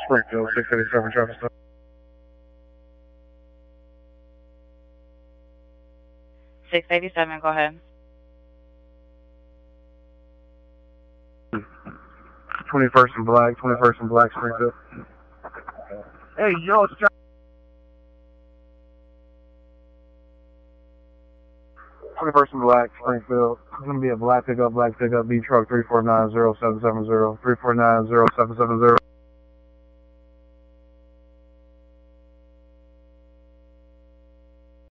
Springfield, 687 traffic stop. 687, go ahead. 21st and Black, Springfield. Hey, yo, it's John. 21st and Black, Springfield. It's going to be a black pickup, B truck 3490770, 3490770.